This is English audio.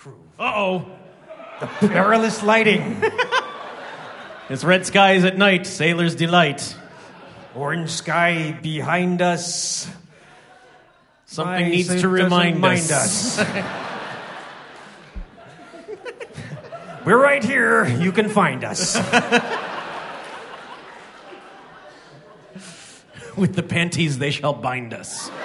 crew. Uh-oh. The perilous lighting. It's red skies at night, sailor's delight. Orange sky behind us. Something needs to remind mind us. We're right here. You can find us. With the panties they shall bind us.